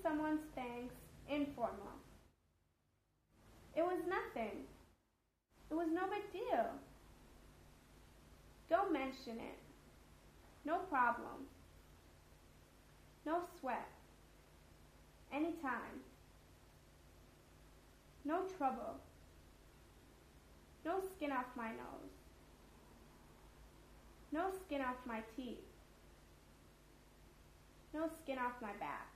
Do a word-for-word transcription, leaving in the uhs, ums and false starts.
someone's thanks informal. It was nothing. It was no big deal. Don't mention it. No problem. No sweat. Anytime. No trouble. No skin off my nose. No skin off my teeth. No skin off my back.